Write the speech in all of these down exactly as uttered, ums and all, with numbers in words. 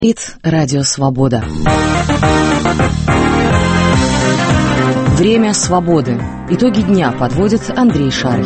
Ит Радио Свобода. Время свободы. Итоги дня подводит Андрей Шарий.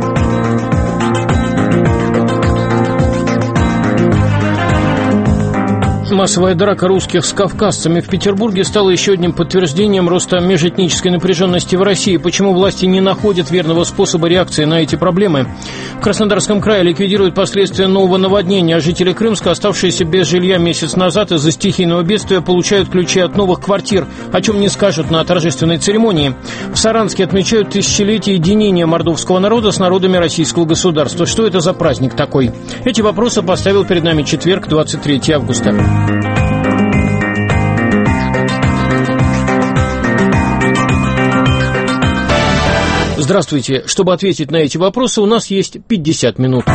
Массовая драка русских с кавказцами в Петербурге стала еще одним подтверждением роста межэтнической напряженности в России. Почему власти не находят верного способа реакции на эти проблемы? В Краснодарском крае ликвидируют последствия нового наводнения, а жители Крымска, оставшиеся без жилья месяц назад из-за стихийного бедствия, получают ключи от новых квартир, о чем не скажут на торжественной церемонии. В Саранске отмечают тысячелетие единения мордовского народа с народами российского государства. Что это за праздник такой? Эти вопросы поставил перед нами четверг, двадцать третьего августа. Здравствуйте. Чтобы ответить на эти вопросы, у нас есть пятьдесят минут.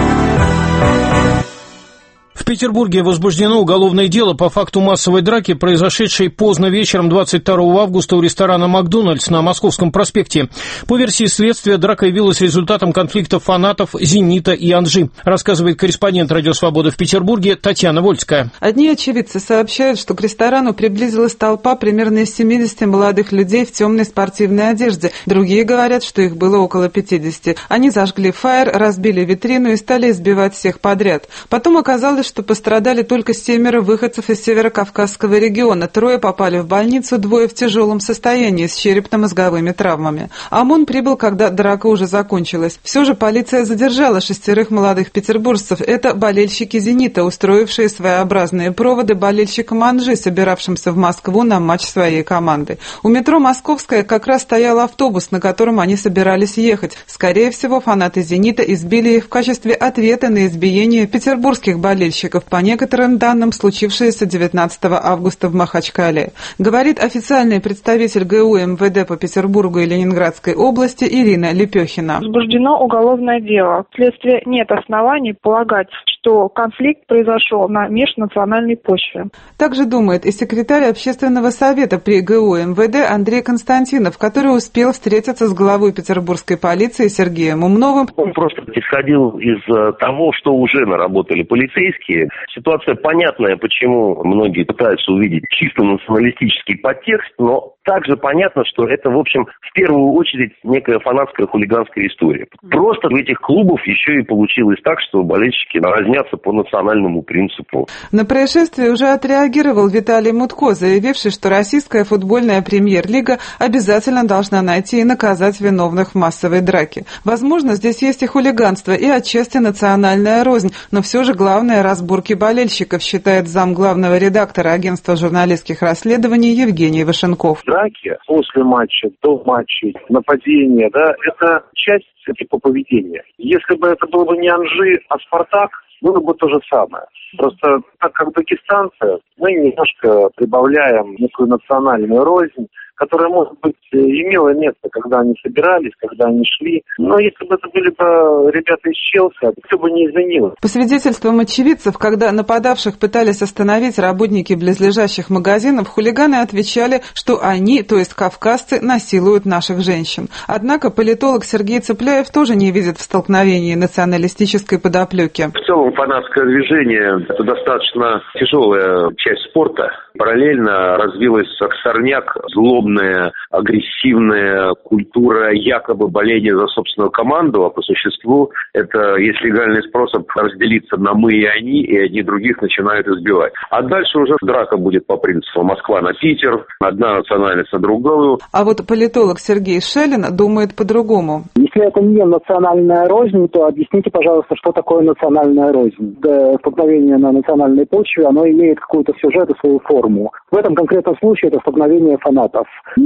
В Петербурге возбуждено уголовное дело по факту массовой драки, произошедшей поздно вечером двадцать второго августа у ресторана «Макдональдс» на Московском проспекте. По версии следствия, драка явилась результатом конфликта фанатов «Зенита» и «Анжи», рассказывает корреспондент «Радио Свобода» в Петербурге Татьяна Вольская. Одни очевидцы сообщают, что к ресторану приблизилась толпа примерно из семидесяти молодых людей в темной спортивной одежде. Другие говорят, что их было около пятидесяти. Они зажгли фаер, разбили витрину и стали избивать всех подряд. Потом оказалось, что пострадали только семеро выходцев из Северокавказского региона. Трое попали в больницу, двое в тяжелом состоянии с черепно-мозговыми травмами. ОМОН прибыл, когда драка уже закончилась. Все же полиция задержала шестерых молодых петербуржцев. Это болельщики «Зенита», устроившие своеобразные проводы болельщикам «Анжи», собиравшимся в Москву на матч своей команды. У метро «Московская» как раз стоял автобус, на котором они собирались ехать. Скорее всего, фанаты «Зенита» избили их в качестве ответа на избиение петербургских болельщиков, по некоторым данным, случившееся девятнадцатого августа в Махачкале. Говорит официальный представитель ГУ МВД по Петербургу и Ленинградской области Ирина Лепехина. Возбуждено уголовное дело. Вследствие нет оснований полагать, что конфликт произошел на межнациональной почве. Также думает и секретарь общественного совета при ГУ МВД Андрей Константинов, который успел встретиться с главой петербургской полиции Сергеем Умновым. Он просто исходил из того, что уже наработали полицейские. Ситуация понятная, почему многие пытаются увидеть чисто националистический подтекст, но также понятно, что это, в общем, в первую очередь некая фанатская хулиганская история. Просто в этих клубах еще и получилось так, что болельщики разнятся по национальному принципу. На происшествие уже отреагировал Виталий Мутко, заявивший, что российская футбольная премьер-лига обязательно должна найти и наказать виновных в массовой драке. Возможно, здесь есть и хулиганство, и отчасти национальная рознь, но все же главное – разборки болельщиков, считает зам главного редактора агентства журналистских расследований Евгений Вашенков. Драки после матча, до матча, нападения, да, это часть типа поведения. Если бы это было бы не Анжи, а Спартак, было бы то же самое. Просто так как дагестанцы, мы немножко прибавляем некую национальную рознь, которая, может быть, имела место, когда они собирались, когда они шли. Но если бы это были бы ребята из Челси, все бы не изменилось. По свидетельствам очевидцев, когда нападавших пытались остановить работники близлежащих магазинов, хулиганы отвечали, что они, то есть кавказцы, насилуют наших женщин. Однако политолог Сергей Цыпляев тоже не видит в столкновении националистической подоплеки. В целом фанатское движение – это достаточно тяжелая часть спорта. Параллельно развилась как сорняк злобная, агрессивная культура якобы боления за собственную команду, а по существу это есть легальный способ разделиться на мы и они, и одни других начинают избивать. А дальше уже драка будет по принципу Москва на Питер, одна национальность на другую. А вот политолог Сергей Шелин думает по-другому. Если это не национальная рознь, то объясните, пожалуйста, что такое национальная рознь. Да, столкновение на национальной почве, оно имеет какой-то сюжет и свою форму. В этом конкретном случае это столкновение фанатов.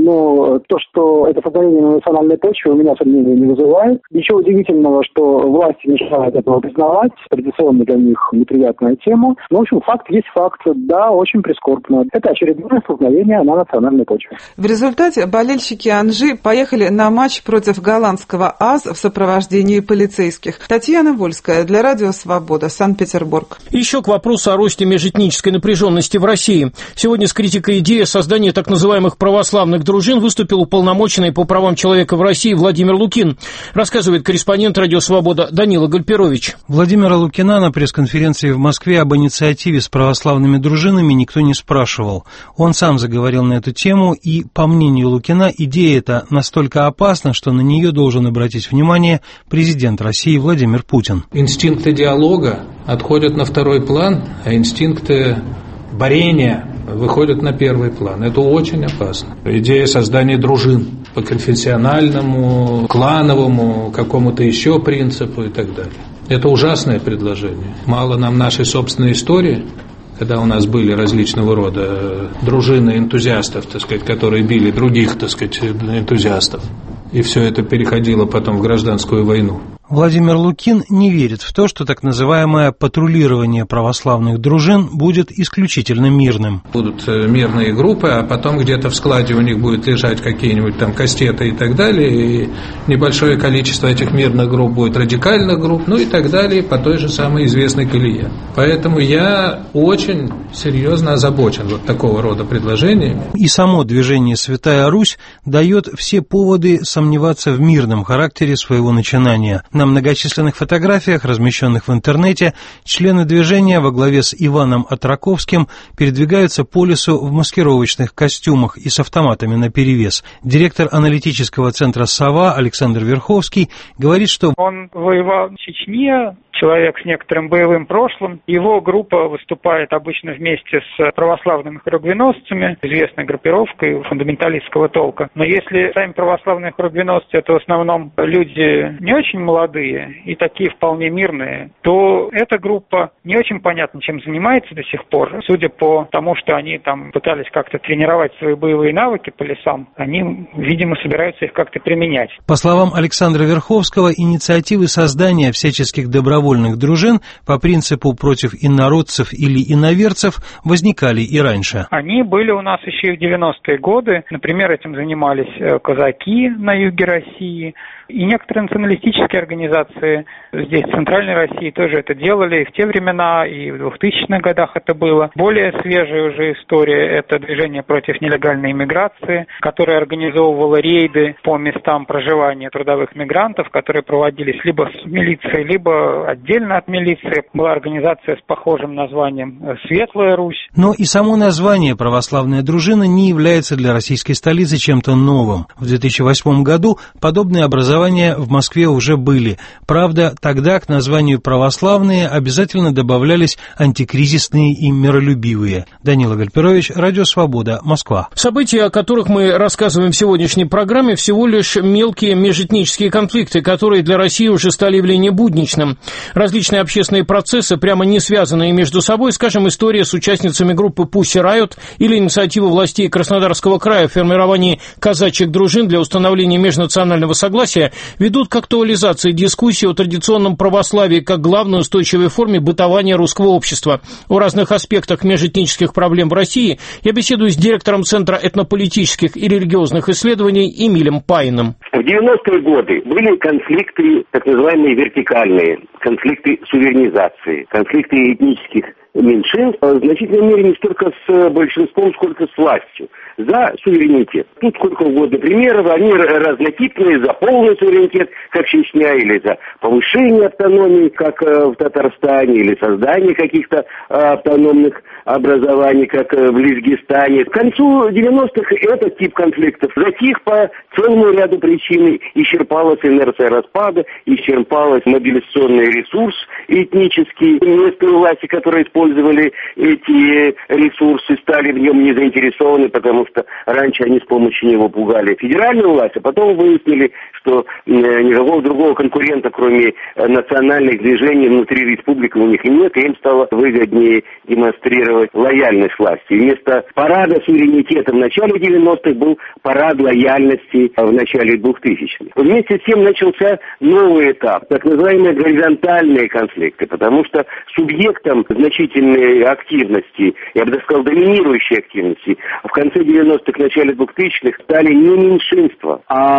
Но то, что это столкновение на национальной почве, у меня сомнений не вызывает. Ничего удивительного, что власти не желают этого признавать. Традиционно для них неприятная тема. Но, в общем, факт есть факт. Да, очень прискорбно. Это очередное столкновение на национальной почве. В результате болельщики Анжи поехали на матч против голландского ААЗ в сопровождении полицейских. Татьяна Вольская для Радио Свобода, Санкт-Петербург. Еще к вопросу о росте межэтнической напряженности в России. Сегодня с критикой идеи создания так называемых православных дружин выступил уполномоченный по правам человека в России Владимир Лукин. Рассказывает корреспондент Радио Свобода Данила Гальперович. Владимира Лукина на пресс-конференции в Москве об инициативе с православными дружинами никто не спрашивал. Он сам заговорил на эту тему, и, по мнению Лукина, идея эта настолько опасна, что на нее должен обратить внимание президент России Владимир Путин. Инстинкты диалога отходят на второй план, а инстинкты борения выходят на первый план. Это очень опасно. Идея создания дружин по конфессиональному, клановому, какому-то еще принципу и так далее. Это ужасное предложение. Мало нам нашей собственной истории, когда у нас были различного рода дружины энтузиастов, так сказать, которые били других, так сказать, энтузиастов. И все это переходило потом в гражданскую войну. Владимир Лукин не верит в то, что так называемое патрулирование православных дружин будет исключительно мирным. Будут мирные группы, а потом где-то в складе у них будет лежать какие-нибудь там кастеты и так далее, и небольшое количество этих мирных групп будет радикальных групп, ну и так далее, по той же самой известной колее. Поэтому я очень серьезно озабочен вот такого рода предложениями. И само движение «Святая Русь» дает все поводы сомневаться в мирном характере своего начинания. На многочисленных фотографиях, размещенных в интернете, члены движения во главе с Иваном Отраковским передвигаются по лесу в маскировочных костюмах и с автоматами наперевес. Директор аналитического центра «Сова» Александр Верховский говорит, что он воевал в Чечне, человек с некоторым боевым прошлым. Его группа выступает обычно вместе с православными хрогвеносцами, известной группировкой фундаменталистского толка. Но если сами православные хрогвеносцы — это в основном люди не очень молодые и такие вполне мирные, то эта группа не очень понятно, чем занимается до сих пор. Судя по тому, что они там пытались как-то тренировать свои боевые навыки по лесам, они, видимо, собираются их как-то применять. По словам Александра Верховского, инициативы создания всяческих добровольных дружин по принципу против инородцев или иноверцев возникали и раньше. Они были у нас еще и в девяностые годы. Например, этим занимались казаки на юге России. И некоторые националистические организации здесь, в Центральной России, тоже это делали и в те времена, и в двухтысячных годах это было. Более свежая уже история – это движение против нелегальной иммиграции, которое организовывало рейды по местам проживания трудовых мигрантов, которые проводились либо с милицией, либо отдельно от милиции. Была организация с похожим названием «Светлая Русь». Но и само название «Православная дружина» не является для российской столицы чем-то новым. В две тысячи восьмом году подобные образования в Москве уже были. Правда, тогда к названию «православные» обязательно добавлялись антикризисные и миролюбивые. Данила Гальперович, Радио Свобода, Москва. События, о которых мы рассказываем в сегодняшней программе, всего лишь мелкие межэтнические конфликты, которые для России уже стали явлением будничным. Различные общественные процессы, прямо не связанные между собой, скажем, история с участницами группы Pussy Riot или инициатива властей Краснодарского края в формировании казачьих дружин для установления межнационального согласия, ведут к актуализации дискуссии о традиционном православии как главной устойчивой форме бытования русского общества. О разных аспектах межэтнических проблем в России я беседую с директором Центра этнополитических и религиозных исследований Эмилем Паиным. В девяностые годы были конфликты, так называемые вертикальные, конфликты суверенизации, конфликты этнических меньшинств, в значительной мере не столько с большинством, сколько с властью. За суверенитет. Тут сколько угодно примеров, они разнотипные, за полный суверенитет, как Чечня, или за повышение автономии, как в Татарстане, или создание каких-то автономных образований, как в Лезгистане. К концу девяностых этот тип конфликтов затих по целому ряду причин. Исчерпалась инерция распада, исчерпалась мобилизационный ресурс этнический. Местные власти, которые использовали эти ресурсы, стали в нем не заинтересованы, потому что раньше они с помощью него пугали федеральную власть, а потом выяснили, что никакого другого конкурента, кроме национальных движений внутри республики, у них и нет, и им стало выгоднее демонстрировать лояльность власти. И вместо парада суверенитета в начале девяностых был парад лояльности в начале двухтысячных. Вместе с тем начался новый этап, так называемые горизонтальные конфликты, потому что субъектом значительно значительные активности, я бы даже сказал, доминирующие активности, в конце девяностых, начале двухтысячных стали не меньшинство,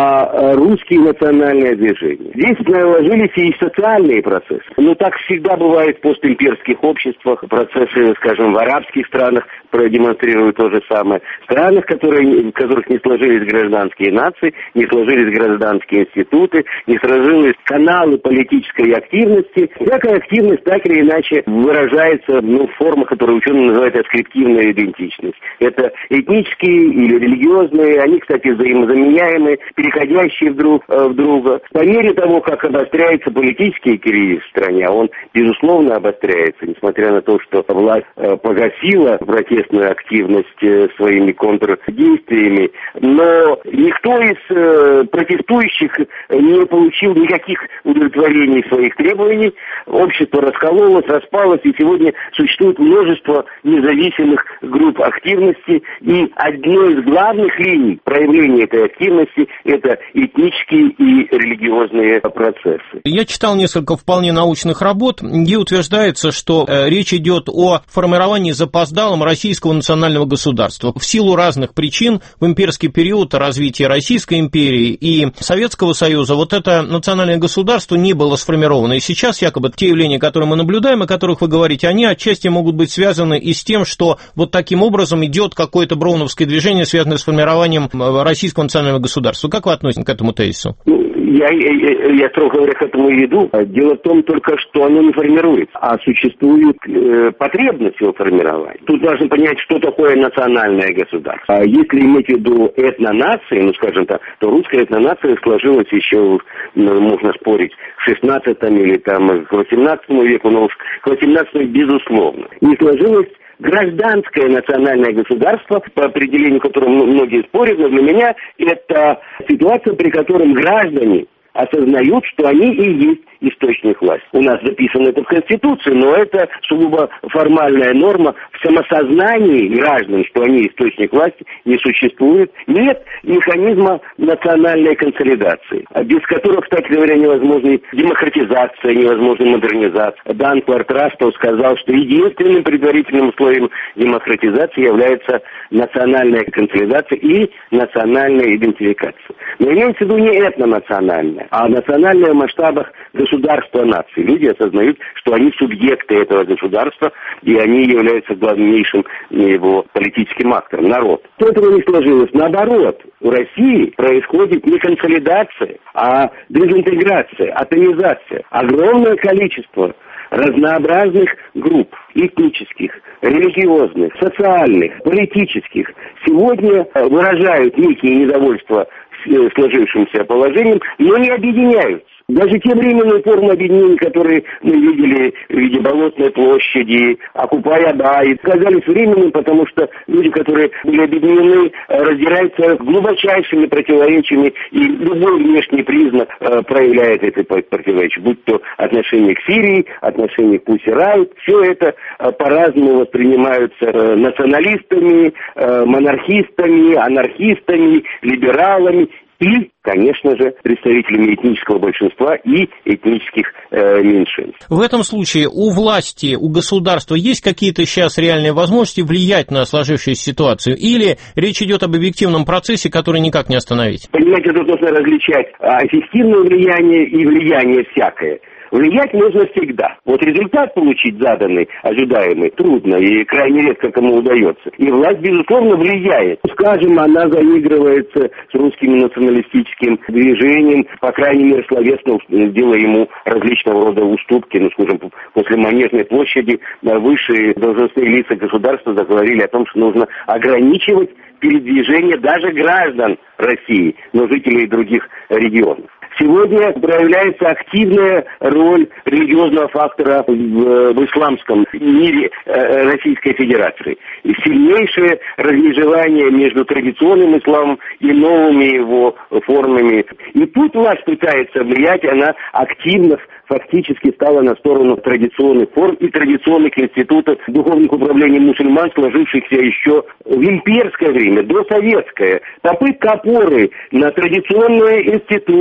а русские национальные движения. Здесь наложились и социальные процессы. Но так всегда бывает в постимперских обществах, процессы, скажем, в арабских странах продемонстрируют то же самое. В странах, которые, в которых не сложились гражданские нации, не сложились гражданские институты, не сложились каналы политической активности, всякая активность так или иначе выражается ну, в формах, которые ученые называют аскриптивная идентичность. Это этнические или религиозные, они, кстати, взаимозаменяемые, переходящие друг в друга. По мере того, как обостряется политический кризис в стране, а он, безусловно, обостряется, несмотря на то, что власть погасила протестную активность своими контрдействиями, но никто из протестующих не получил никаких удовлетворений своих требований. Общество раскололось, распалось, и сегодня существует множество независимых групп активности, и одной из главных линий проявления этой активности – это этнические и религиозные процессы. Я читал несколько вполне научных работ, где утверждается, что э, речь идет о формировании запоздалом российского национального государства. В силу разных причин в имперский период развития Российской империи и Советского Союза вот это национальное государство не было сформировано. И сейчас якобы те явления, которые мы наблюдаем, о которых вы говорите, они отчасти могут быть связаны и с тем, что вот таким образом идет какое-то броуновское движение, связанное с формированием российского национального государства. Как вы относитесь к этому тезису? Я, я, я, строго говоря, к этому и веду. Дело в том только, что оно не формируется, а существует э, потребность его формирования. Тут важно понять, что такое национальное государство. А если иметь в виду этнонации, ну, скажем так, то русская этнонация сложилась еще, ну, можно спорить, в шестнадцатом или там к восемнадцатому веку, но уж к восемнадцатому безусловно. Не сложилась гражданское национальное государство, по определению которого многие спорят, но для меня это ситуация, при которой граждане осознают, что они и есть источник власти. У нас записано это в Конституции, но это сугубо формальная норма. В самосознании граждан, что они источник власти, не существует. Нет механизма национальной консолидации, без которого, кстати говоря, невозможна демократизация, невозможна модернизация. Дан Квартрастов сказал, что единственным предварительным условием демократизации является национальная консолидация и национальная идентификация. Но имеется в виду не этнонациональная, а национальная в масштабах государства нации. Люди осознают, что они субъекты этого государства, и они являются главнейшим его политическим актором, народ. То этого не сложилось. Наоборот, у России происходит не консолидация, а дезинтеграция, атомизация. Огромное количество разнообразных групп, этнических, религиозных, социальных, политических, сегодня выражают некие недовольства сложившимся положением, но не объединяются. Даже те временные формы объединений, которые мы видели в виде Болотной площади, Окупай-Абай, казались временными, потому что люди, которые были объединены, раздираются глубочайшими противоречиями, и любой внешний признак проявляет это противоречие, будь то отношение к Сирии, отношение к Пусси Райт, все это по-разному воспринимаются националистами, монархистами, анархистами, либералами и, конечно же, представителями этнического большинства и этнических э, меньшинств. В этом случае у власти, у государства есть какие-то сейчас реальные возможности влиять на сложившуюся ситуацию? Или речь идет об объективном процессе, который никак не остановить? Понимаете, тут нужно различать эффективное влияние и влияние всякое. Влиять можно всегда. Вот результат получить заданный, ожидаемый, трудно и крайне редко кому удается. И власть, безусловно, влияет. Скажем, она заигрывается с русским националистическим движением, по крайней мере, словесно делая ему различного рода уступки. Ну, скажем, после Манежной площади высшие должностные лица государства заговорили о том, что нужно ограничивать передвижение даже граждан России, но жителей других регионов. Сегодня проявляется активная роль религиозного фактора в, в исламском мире э, Российской Федерации. И сильнейшее размежевание между традиционным исламом и новыми его формами. И тут власть пытается влиять, она активно фактически стала на сторону традиционных форм и традиционных институтов духовных управлений мусульман, сложившихся еще в имперское время, досоветское. Попытка опоры на традиционные институты,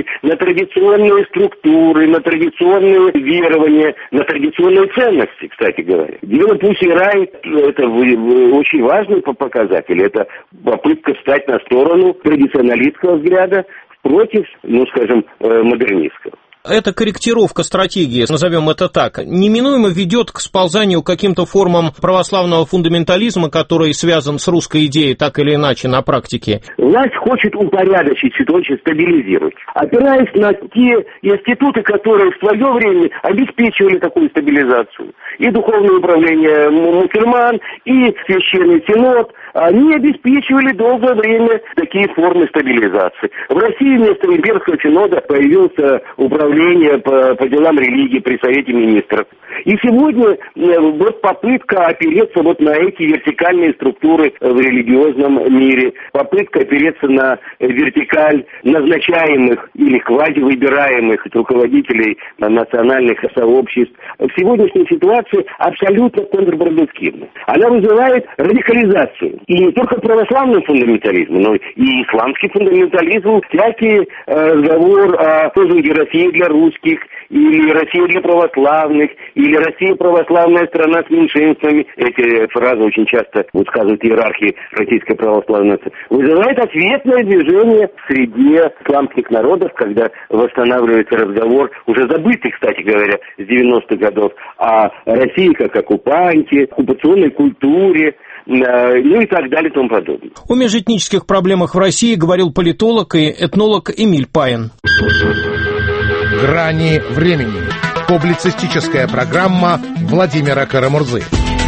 на традиционные структуры, на традиционные верования, на традиционные ценности, кстати говоря. Дело пусть и рай – это очень важный показатель, это попытка встать на сторону традиционалистского взгляда против, ну, скажем, модернистского. Эта корректировка стратегии, назовем это так, неминуемо ведет к сползанию к каким-то формам православного фундаментализма, который связан с русской идеей так или иначе на практике. Власть хочет упорядочить ситуацию, стабилизировать, опираясь на те институты, которые в свое время обеспечивали такую стабилизацию. И Духовное управление мусульман, и Священный Синод, они обеспечивали долгое время такие формы стабилизации. В России вместо Имперского Синода появился управление по, по делам религии при Совете Министров. И сегодня вот попытка опереться вот на эти вертикальные структуры в религиозном мире, попытка опереться на вертикаль назначаемых или квазивыбираемых руководителей национальных сообществ, в сегодняшней ситуации абсолютно контрпродуктивна. Она вызывает радикализацию. И не только православный фундаментализм, но и исламский фундаментализм, всякий э, разговор о лозунге «Россия для русских», или «Россия для православных», или «Россия православная страна с меньшинствами». Эти фразы очень часто высказывают иерархии Российской православной нации. Вызывает ответное движение среди исламских народов, когда восстанавливается разговор, уже забытый, кстати говоря, с девяностых годов, о России как оккупанте, оккупационной культуре, ну и так далее и тому подобное. О межэтнических проблемах в России говорил политолог и этнолог Эмиль Паин. «Грани времени». Публицистическая программа Владимира Карамурзы.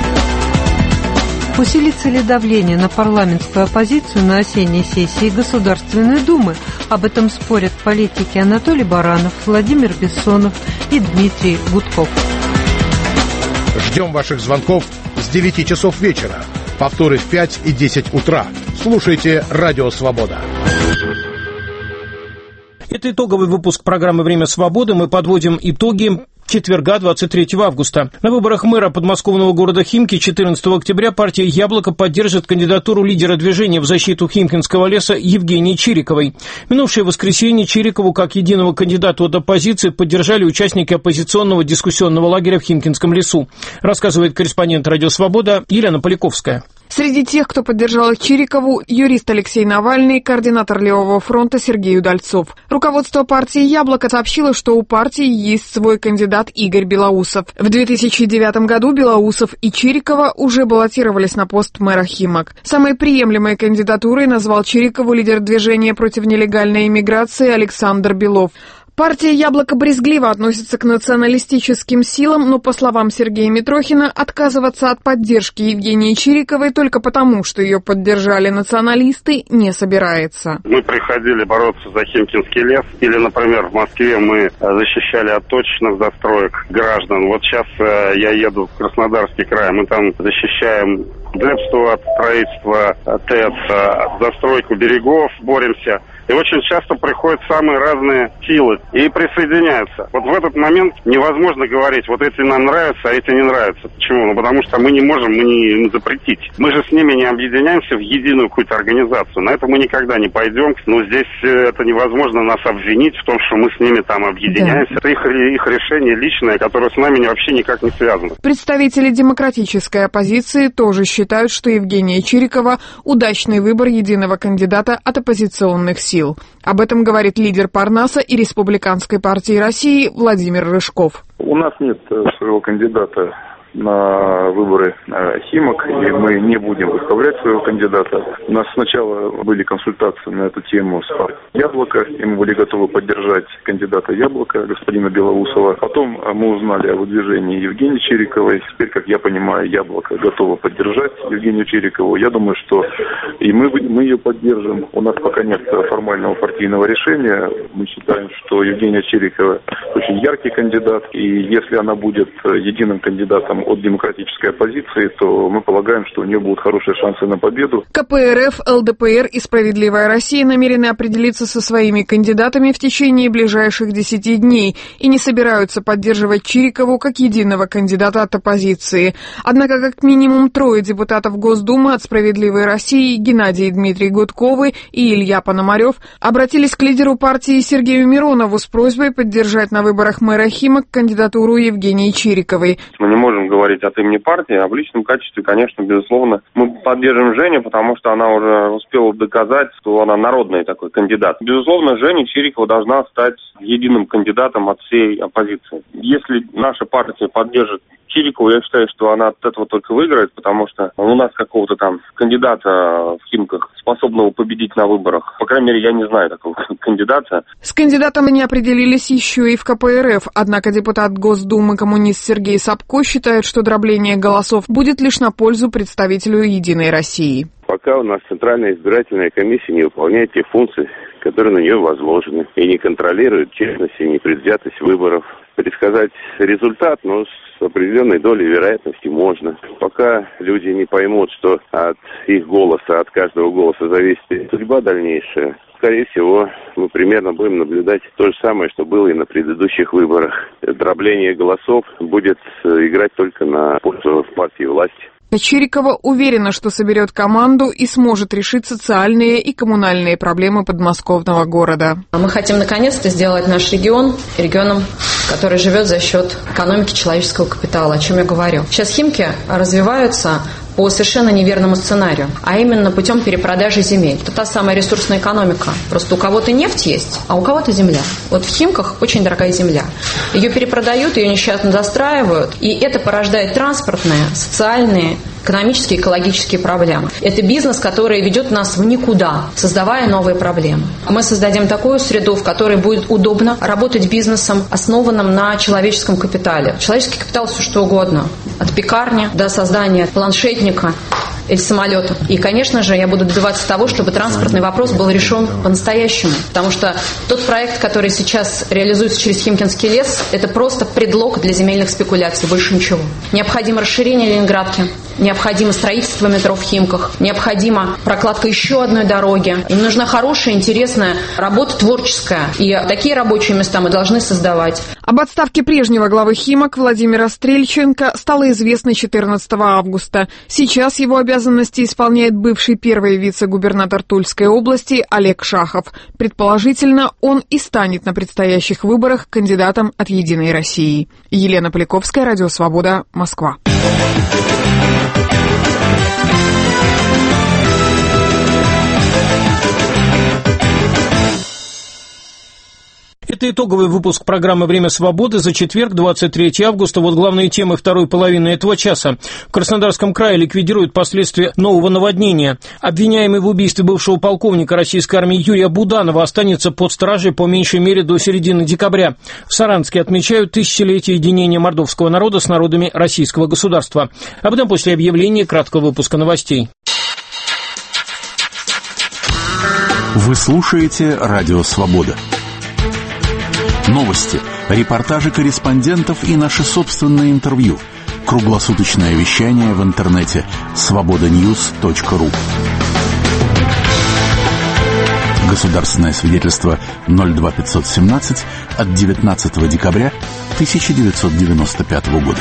Усилится ли давление на парламентскую оппозицию на осенней сессии Государственной Думы? Об этом спорят политики Анатолий Баранов, Владимир Бессонов и Дмитрий Гудков. Ждем ваших звонков с девяти часов вечера. Повторы в пять и десять утра. Слушайте «Радио Свобода». Это итоговый выпуск программы «Время свободы». Мы подводим итоги четверга, двадцать третьего августа. На выборах мэра подмосковного города Химки четырнадцатого октября партия «Яблоко» поддержит кандидатуру лидера движения в защиту Химкинского леса Евгении Чириковой. Минувшее воскресенье Чирикову как единого кандидата от оппозиции поддержали участники оппозиционного дискуссионного лагеря в Химкинском лесу, рассказывает корреспондент «Радио Свобода» Елена Поляковская. Среди тех, кто поддержал Чирикову, юрист Алексей Навальный, координатор Левого фронта Сергей Удальцов. Руководство партии «Яблоко» сообщило, что у партии есть свой кандидат Игорь Белоусов. В две тысячи девятом году Белоусов и Чирикова уже баллотировались на пост мэра Химок. Самой приемлемой кандидатурой назвал Чирикову лидер движения против нелегальной иммиграции Александр Белов. Партия «Яблоко» брезгливо относится к националистическим силам, но, по словам Сергея Митрохина, отказываться от поддержки Евгении Чириковой только потому, что ее поддержали националисты, не собирается. Мы приходили бороться за Химкинский лес, или, например, в Москве мы защищали от точечных застроек граждан. Вот сейчас я еду в Краснодарский край, мы там защищаем ДЭПство от строительства ТЭЦ, застройку берегов, боремся. И очень часто приходят самые разные силы и присоединяются. Вот в этот момент невозможно говорить, вот эти нам нравятся, а эти не нравятся. Почему? Ну, потому что мы не можем, мы не запретить. Мы же с ними не объединяемся в единую какую-то организацию. На это мы никогда не пойдем. Но здесь это невозможно нас обвинить в том, что мы с ними там объединяемся. Да. Это их, их решение личное, которое с нами вообще никак не связано. Представители демократической оппозиции тоже считают, что Евгения Чирикова – удачный выбор единого кандидата от оппозиционных сил. Об этом говорит лидер Парнаса и Республиканской партии России Владимир Рыжков. У нас нет своего кандидата на выборы Химок, и мы не будем выставлять своего кандидата. У нас сначала были консультации на эту тему с партией «Яблоко», и мы были готовы поддержать кандидата «Яблоко», господина Белоусова. Потом мы узнали о выдвижении Евгении Чириковой. Теперь, как я понимаю, «Яблоко» готово поддержать Евгению Чирикову. Я думаю, что и мы, мы ее поддержим. У нас пока нет формального партийного решения. Мы считаем, что Евгения Чирикова очень яркий кандидат, и если она будет единым кандидатом зависим от демократической оппозиции, то мы полагаем, что у нее будут хорошие шансы на победу. КПРФ, ЛДПР и «Справедливая Россия» намерены определиться со своими кандидатами в течение ближайших десяти дней и не собираются поддерживать Чирикову как единого кандидата от оппозиции. Однако как минимум трое депутатов Госдумы от «Справедливой России» Геннадий и Дмитрий Гудковы и Илья Пономарев обратились к лидеру партии Сергею Миронову с просьбой поддержать на выборах мэра Химок кандидатуру Евгении Чириковой. Мы не можем говорить от имени партии, а в личном качестве, конечно, безусловно, мы поддержим Женю, потому что она уже успела доказать, что она народный такой кандидат. Безусловно, Женя Чирикова должна стать единым кандидатом от всей оппозиции. Если наша партия поддержит Чирикову, я считаю, что она от этого только выиграет, потому что у нас какого-то там кандидата в Химках, способного победить на выборах, по крайней мере, я не знаю такого кандидата. С кандидатом не определились еще и в КПРФ, однако депутат Госдумы коммунист Сергей Сапко считает, что дробление голосов будет лишь на пользу представителю «Единой России». Пока у нас Центральная избирательная комиссия не выполняет те функции, которые на нее возложены, и не контролирует честность и непредвзятость выборов. Предсказать результат, но с определенной долей вероятности можно. Пока люди не поймут, что от их голоса, от каждого голоса зависит судьба дальнейшая, скорее всего, мы примерно будем наблюдать то же самое, что было и на предыдущих выборах. Дробление голосов будет играть только на пользу партии власти. Чирикова уверена, что соберет команду и сможет решить социальные и коммунальные проблемы подмосковного города. Мы хотим наконец-то сделать наш регион регионом, который живет за счет экономики человеческого капитала, о чем я говорю. Сейчас Химки развиваются по совершенно неверному сценарию, а именно путем перепродажи земель. Это та самая ресурсная экономика. Просто у кого-то нефть есть, а у кого-то земля. Вот в Химках очень дорогая земля. Ее перепродают, ее нещадно застраивают, и это порождает транспортные, социальные, экономические, экологические проблемы. Это бизнес, который ведет нас в никуда, создавая новые проблемы. Мы создадим такую среду, в которой будет удобно работать бизнесом, основанным на человеческом капитале. Человеческий капитал все что угодно. От пекарни до создания планшетника или самолета. И, конечно же, я буду добиваться того, чтобы транспортный вопрос был решен по-настоящему. Потому что тот проект, который сейчас реализуется через Химкинский лес, это просто предлог для земельных спекуляций, больше ничего. Необходимо расширение Ленинградки, необходимо строительство метро в Химках, необходима прокладка еще одной дороги. Им нужна хорошая, интересная работа, творческая. И такие рабочие места мы должны создавать. Об отставке прежнего главы Химок Владимира Стрельченко стало известно четырнадцатого августа. Сейчас его обязанности исполняет бывший первый вице-губернатор Тульской области Олег Шахов. Предположительно, он и станет на предстоящих выборах кандидатом от «Единой России». Елена Поляковская, Радио Свобода, Москва. Это итоговый выпуск программы «Время свободы» за четверг, двадцать третьего августа. Вот главные темы второй половины этого часа. В Краснодарском крае ликвидируют последствия нового наводнения. Обвиняемый в убийстве бывшего полковника российской армии Юрия Буданова останется под стражей по меньшей мере до середины декабря. В Саранске отмечают тысячелетие единения мордовского народа с народами российского государства. Об этом после объявления краткого выпуска новостей. Вы слушаете «Радио Свобода». Новости, репортажи корреспондентов и наши собственные интервью. Круглосуточное вещание в интернете свобода ньюс точка ру. Государственное свидетельство ноль два пятьсот семнадцать от девятнадцатого декабря тысяча девятьсот девяносто пятого года.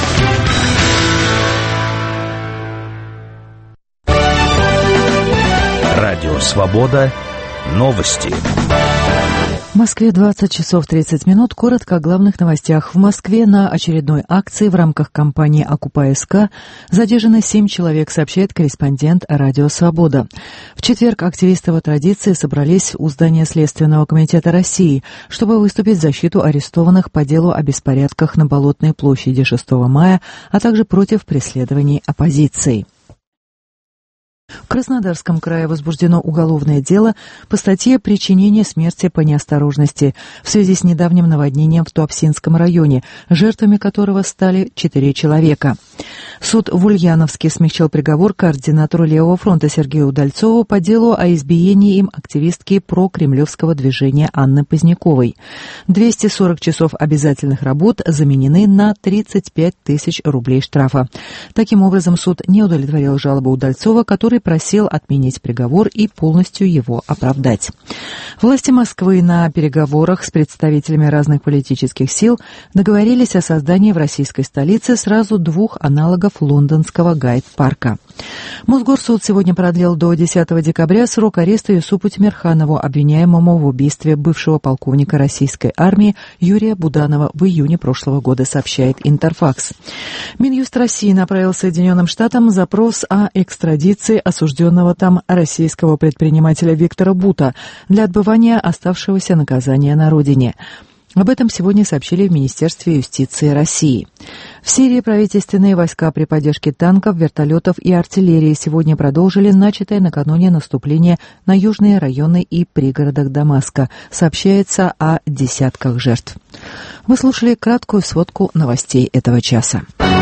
Радио Свобода. Новости. В Москве двадцать часов тридцать минут. Коротко о главных новостях. В Москве на очередной акции в рамках кампании «Окупай СК» задержано семь человек, сообщает корреспондент «Радио Свобода». В четверг активисты по традиции собрались у здания Следственного комитета России, чтобы выступить в защиту арестованных по делу о беспорядках на Болотной площади шестого мая, а также против преследований оппозиции. В Краснодарском крае возбуждено уголовное дело по статье «Причинение смерти по неосторожности» в связи с недавним наводнением в Туапсинском районе, жертвами которого стали четыре человека. Суд в Ульяновске смягчил приговор координатору Левого фронта Сергею Удальцову по делу о избиении им активистки прокремлевского движения Анны Поздняковой. двести сорок часов обязательных работ заменены на тридцать пять тысяч рублей штрафа. Таким образом, суд не удовлетворил жалобу Удальцова, который просил отменить приговор и полностью его оправдать. Власти Москвы на переговорах с представителями разных политических сил договорились о создании в российской столице сразу двух аналогов лондонского гайд-парка. Мосгорсуд сегодня продлил до десятого декабря срок ареста Юсупу Тимирханову, обвиняемому в убийстве бывшего полковника российской армии Юрия Буданова в июне прошлого года, сообщает Интерфакс. Минюст России направил Соединенным Штатам запрос о экстрадиции осужденного там российского предпринимателя Виктора Бута для отбывания оставшегося наказания на родине. Об этом сегодня сообщили в Министерстве юстиции России. В Сирии правительственные войска при поддержке танков, вертолетов и артиллерии сегодня продолжили начатое накануне наступление на южные районы и пригородах Дамаска. Сообщается о десятках жертв. Вы слушали краткую сводку новостей этого часа.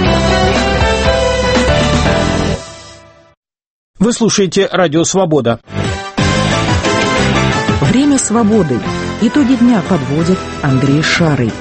Вы слушаете «Радио Свобода». Время свободы. Итоги дня подводит Андрей Шарый.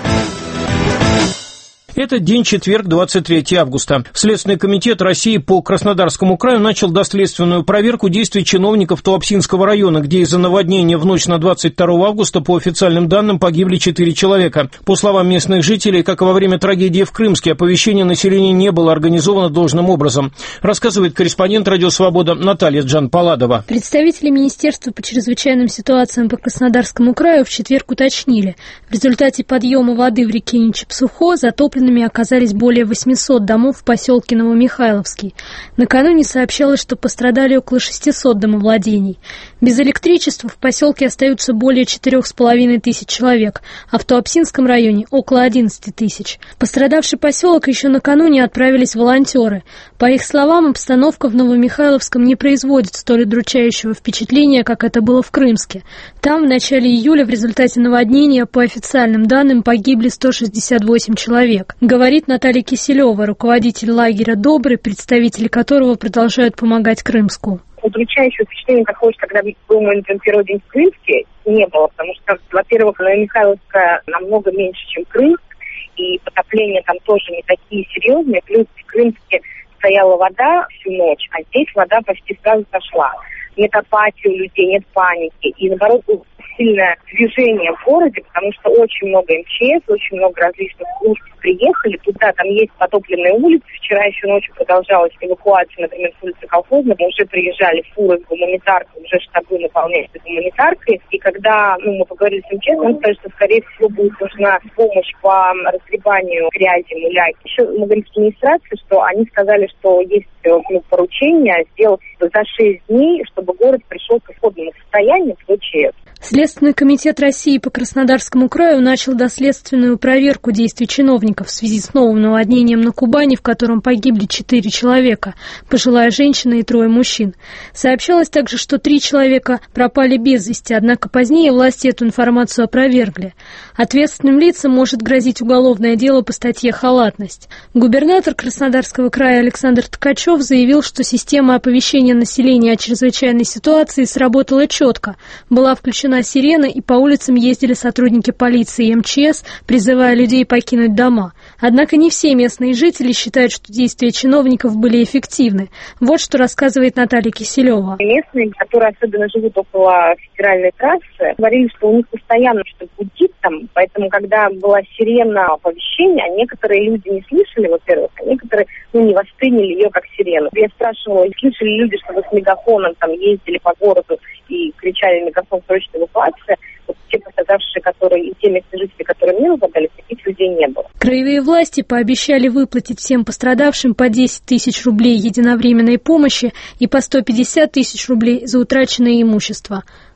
Это день четверг, двадцать третьего августа. Следственный комитет России по Краснодарскому краю начал доследственную проверку действий чиновников Туапсинского района, где из-за наводнения в ночь на двадцать второго августа, по официальным данным, погибли четыре человека. По словам местных жителей, как и во время трагедии в Крымске, оповещение населения не было организовано должным образом. Рассказывает корреспондент «Радио Свобода» Наталья Джан-Паладова. Представители Министерства по чрезвычайным ситуациям по Краснодарскому краю в четверг уточнили, в результате подъема воды в реке Ничепсухо затопленными оказались более восьмисот домов в поселке Новомихайловский. Накануне сообщалось, что пострадали около шестисот домовладений. Без электричества в поселке остаются более четырех с половиной тысяч человек, а в Туапсинском районе около одиннадцати тысяч. В пострадавший поселок еще накануне отправились волонтеры. По их словам, обстановка в Новомихайловском не производит столь удручающего впечатления, как это было в Крымске. Там в начале июля в результате наводнения, по официальным данным, погибли сто шестьдесят восемь человек. Говорит Наталья Киселева, руководитель лагеря «Добрый», представители которого продолжают помогать Крымску. Удручающего впечатления такого, когда был мой первый день в Крымске, не было, потому что, во-первых, Новомихайловская намного меньше, чем Крымск, и потопления там тоже не такие серьезные, плюс в Крымске стояла вода всю ночь, а здесь вода почти сразу сошла. Нет апатии у людей, нет паники, и наоборот, сильное движение в городе, потому что очень много эм че эс, очень много различных служб приехали туда, там есть потопленные улицы. Вчера еще ночью продолжалась эвакуация, например, с улицы Колхозной, уже приезжали фуры с гуманитаркой, уже штабы наполняются гуманитаркой, и когда ну, мы поговорили с эм че эс, он сказал, что, скорее всего, будет нужна помощь по разгребанию грязи, муля. Еще мы говорим с администрацией, что они сказали, что есть ну, поручение сделать за шесть дней, чтобы город пришел к исходному состоянию в че эс. Следственный комитет России по Краснодарскому краю начал доследственную проверку действий чиновников в связи с новым наводнением на Кубани, в котором погибли четыре человека, пожилая женщина и трое мужчин. Сообщалось также, что три человека пропали без вести, однако позднее власти эту информацию опровергли. Ответственным лицам может грозить уголовное дело по статье «Халатность». Губернатор Краснодарского края Александр Ткачев заявил, что система оповещения населения о чрезвычайной ситуации сработала четко. Была включена сирена, и по улицам ездили сотрудники полиции и эм че эс, призывая людей покинуть дома. Однако не все местные жители считают, что действия чиновников были эффективны. Вот что рассказывает Наталья Киселева. Местные, которые особенно живут около федеральной трассы, говорили, что у них постоянно что-то гудит там, поэтому когда была сирена оповещения, некоторые люди не слышали, во-первых, а некоторые ну, не восприняли ее как сирену. Я спрашивала, слышали люди, что вы с мегафоном там ездили по городу и кричали мегафон «Срочная эвакуация». Вот те пострадавшие, которые, и те местные жители, которые мне попадались, таких людей не было. Краевые власти пообещали выплатить всем пострадавшим по десять тысяч рублей единовременной помощи и по сто пятьдесят тысяч рублей за утраченное имущество.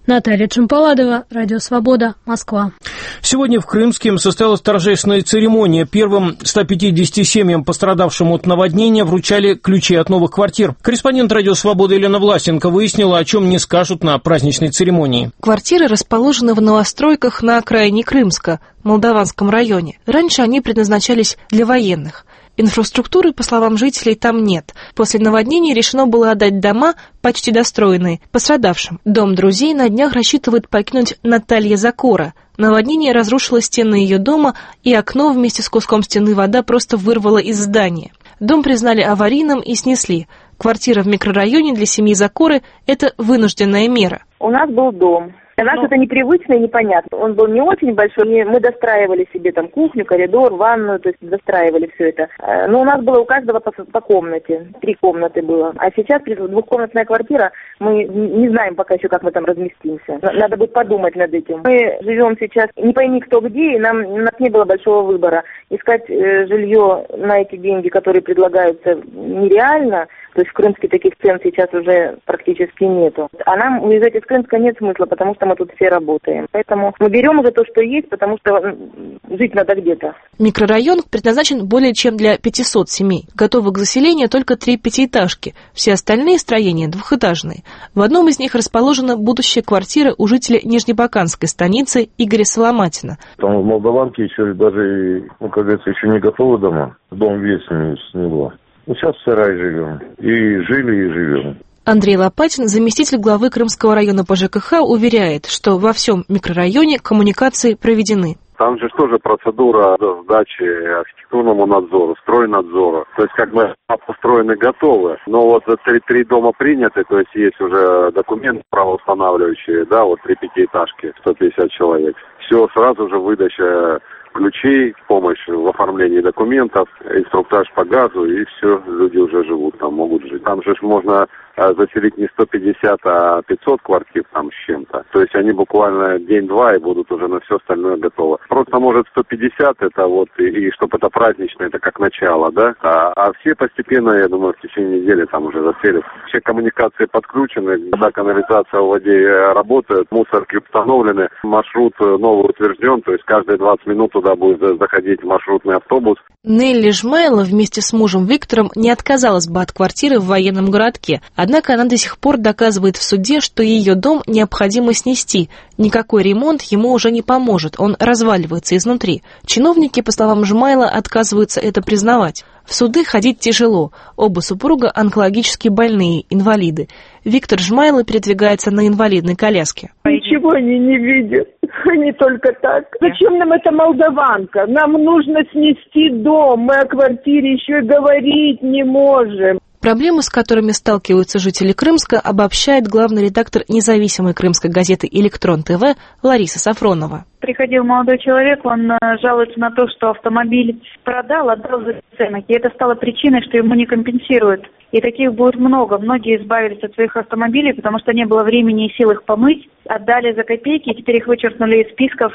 Наталья Чемпаладова, Радио Свобода, Москва. Сегодня в Крымске состоялась торжественная церемония. Первым ста пятидесяти семьям, пострадавшим от наводнения, вручали ключи от новых квартир. Корреспондент Радио Свобода Елена Власенко выяснила, о чем не скажут на праздничной церемонии. Квартиры расположены в новостройках на окраине Крымска, в Молдаванском районе. Раньше они предназначались для военных. Инфраструктуры, по словам жителей, там нет. После наводнения решено было отдать дома, почти достроенные, пострадавшим. Дом друзей на днях рассчитывает покинуть Наталья Закора. Наводнение разрушило стены ее дома, и окно вместе с куском стены вода просто вырвало из здания. Дом признали аварийным и снесли. Квартира в микрорайоне для семьи Закоры – это вынужденная мера. У нас был дом. Для нас ну, это непривычно и непонятно. Он был не очень большой, мы достраивали себе там кухню, коридор, ванную, то есть достраивали все это. Но у нас было у каждого по, по комнате, три комнаты было. А сейчас двухкомнатная квартира, мы не знаем пока еще, как мы там разместимся. Надо будет подумать над этим. Мы живем сейчас не пойми кто где, и нам, у нас не было большого выбора. Искать э, жилье на эти деньги, которые предлагаются, нереально. То есть в Крымске таких цен сейчас уже практически нету. А нам уезжать из Крымска нет смысла, потому что мы тут все работаем. Поэтому мы берем уже то, что есть, потому что жить надо где-то. Микрорайон предназначен более чем для пятисот семей. Готовы к заселению только три пятиэтажки. Все остальные строения двухэтажные. В одном из них расположена будущая квартира у жителя Нижнебаканской станицы Игоря Соломатина. Там в Молдаванке еще даже, ну, как говорится, еще не готовы дома. Дом весь с него. Ну, сейчас в сарае живем. И жили, и живем. Андрей Лопатин, заместитель главы Крымского района по ЖКХ, уверяет, что во всем микрорайоне коммуникации проведены. Там же тоже процедура сдачи архитектурному надзору, стройнадзору. То есть как бы построены готовы, но вот три, три дома приняты, то есть есть уже документы правоустанавливающие, да, вот три пятиэтажки, сто пятьдесят человек. Все, сразу же выдача ключей, помощь в оформлении документов, инструктаж по газу, и все, люди уже живут там, могут жить. Там же можно заселить не сто пятьдесят, а пятьсот квартир там с чем-то. То есть они буквально день-два и будут уже на все остальное готовы. Просто может сто пятьдесят это вот, и, и чтобы это праздничное, это как начало, да? А, а все постепенно, я думаю, в течение недели там уже заселят. Все коммуникации подключены, вода, канализация в воде работает, мусорки установлены, маршрут новый утвержден, то есть каждые двадцать минут туда будет заходить маршрутный автобус. Нелли Жмайло вместе с мужем Виктором не отказалась бы от квартиры в военном городке. Однако она до сих пор доказывает в суде, что ее дом необходимо снести. Никакой ремонт ему уже не поможет, он разваливается изнутри. Чиновники, по словам Жмайло, отказываются это признавать. В суды ходить тяжело. Оба супруга онкологически больные, инвалиды. Виктор Жмайло передвигается на инвалидной коляске. Ничего они не видят. Они только так. Зачем нам эта молдаванка? Нам нужно снести дом. Мы о квартире еще и говорить не можем. Проблемы, с которыми сталкиваются жители Крымска, обобщает главный редактор независимой крымской газеты «Электрон ТВ» Лариса Сафронова. Приходил молодой человек, он жалуется на то, что автомобиль продал, отдал за бесценок, и это стало причиной, что ему не компенсируют. И таких будет много. Многие избавились от своих автомобилей, потому что не было времени и сил их помыть, отдали за копейки, и теперь их вычеркнули из списков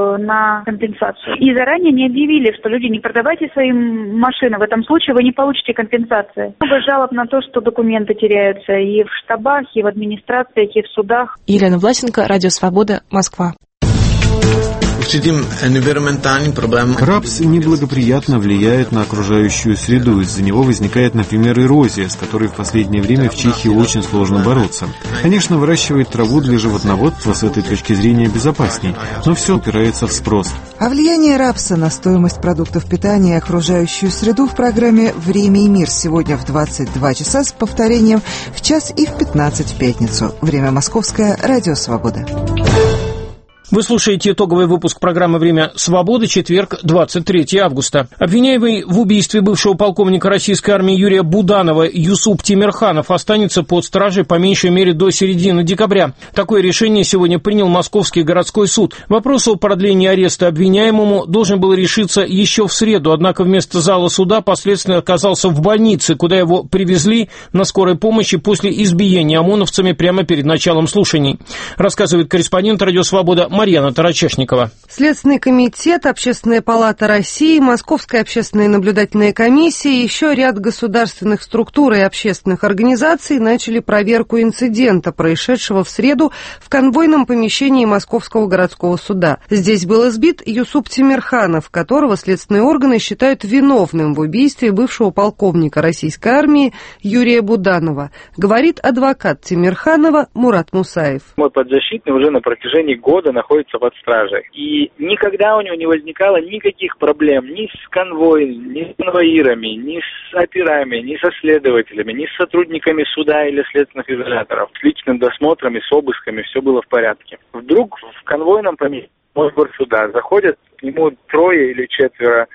на компенсацию. И заранее не объявили, что люди, не продавайте свои машины, в этом случае вы не получите компенсации. Много жалоб на то, что документы теряются и в штабах, и в администрациях, и в судах. Елена Власенко, Радио Свобода, Москва. Рапс неблагоприятно влияет на окружающую среду. Из-за него возникает, например, эрозия, с которой в последнее время в Чехии очень сложно бороться. Конечно, выращивать траву для животноводства с этой точки зрения безопасней, но все упирается в спрос. О влиянии рапса на стоимость продуктов питания и окружающую среду в программе «Время и мир» сегодня в двадцать два часа с повторением в час и в пятнадцать в пятницу. Время московское, Радио Свобода. Вы слушаете итоговый выпуск программы «Время свободы», четверг, двадцать третьего августа. Обвиняемый в убийстве бывшего полковника российской армии Юрия Буданова Юсуп Тимирханов останется под стражей по меньшей мере до середины декабря. Такое решение сегодня принял Московский городской суд. Вопрос о продлении ареста обвиняемому должен был решиться еще в среду, однако вместо зала суда последственно оказался в больнице, куда его привезли на скорой помощи после избиения ОМОНовцами прямо перед началом слушаний. Рассказывает корреспондент «Радио Свобода» Марьяна Тарачешникова. Следственный комитет, Общественная палата России, Московская общественная наблюдательная комиссия и еще ряд государственных структур и общественных организаций начали проверку инцидента, происшедшего в среду в конвойном помещении Московского городского суда. Здесь был избит Юсуп Темирханов, которого следственные органы считают виновным в убийстве бывшего полковника российской армии Юрия Буданова, говорит адвокат Темирханова Мурат Мусаев. Мой подзащитный уже на протяжении года находится под стражей. И никогда у него не возникало никаких проблем ни с конвоем, ни с конвоирами, ни с операми, ни со следователями, ни с сотрудниками суда или следственных изоляторов. С личным досмотром и с обысками все было в порядке. Вдруг в конвойном помещении мой суда заходят к нему трое или четверо